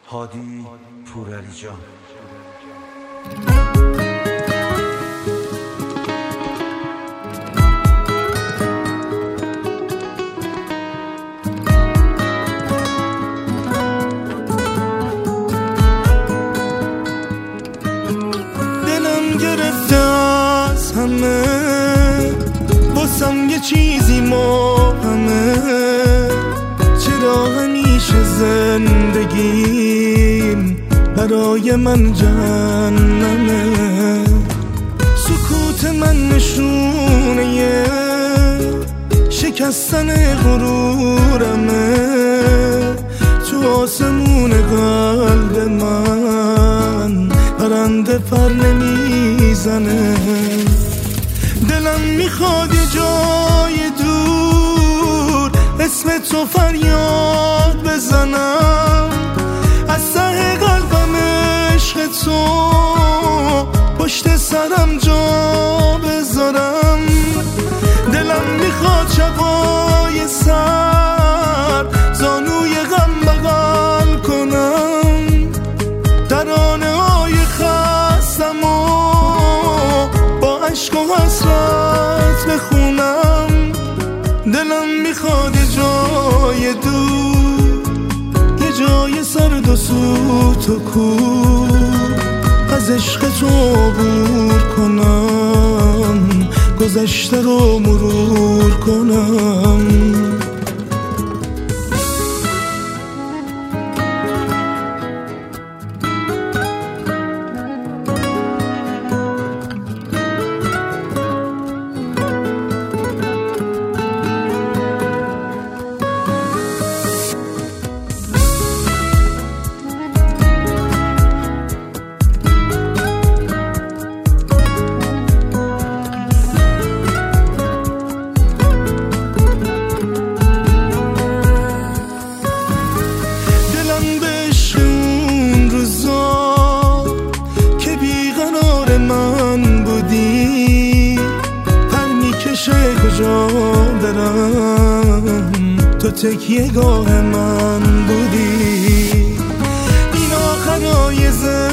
هادی پورعلی جان. دلم گرفته از همه، واسم یه چیزی مبهمه. چرا همیشه زندگیم برای من جهنمه؟ سکوت من نشونه شکستن غرورمه. تو آسمون قلب من پرنده پر نمیزنه. دلم میخواد یه جای دور اسم تو فریاد بزنم، از ته قلبم عشق تو پشت سرم جا بذارم. دلم میخواد شبای سر زانوی غم بغل کنم، ترانه های خستم و با عشق و حسرت بخونم. دلم میخواد یه جای دور، یه جای سرد و سوت و کور، از عشق تو عبور کنم، گذشته رو مرور کنم. کجا برم تو تکیه گاه من بودی. این آخرای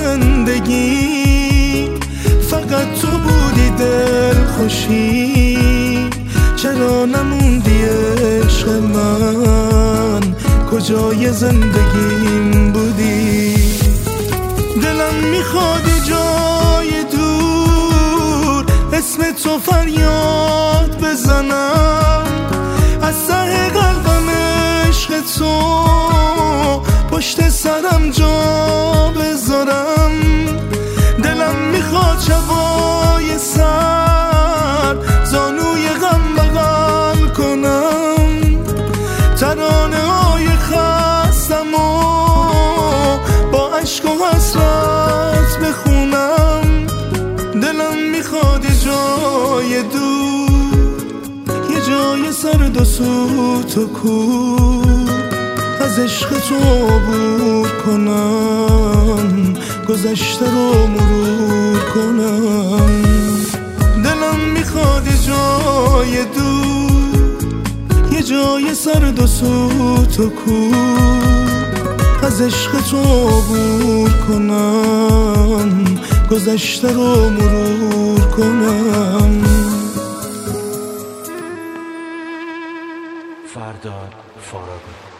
زندگی فقط تو بودی دل خوشی. چرا نموندی عشق من، کجای زندگیم بودی؟ دلم میخواد جای دور اسم تو فریاد بزنم، از ته قلبم عشق تو پشت سرم جا بذارم. دلم میخواد شبای سر زانوی غم بغل کنم، ترانه های خستم و با عشق و حسرت بخونم. دلم میخواد یه جای دور، یه جای سرد و سوت و کور، از عشق تو عبور کنم، گذشته رو مرور کنم. دلم میخواد یه جای دور، یه جای سرد و سوت و کور، از عشق تو عبور کنم، گذشته رو مرور کنم. فرداد فارابی.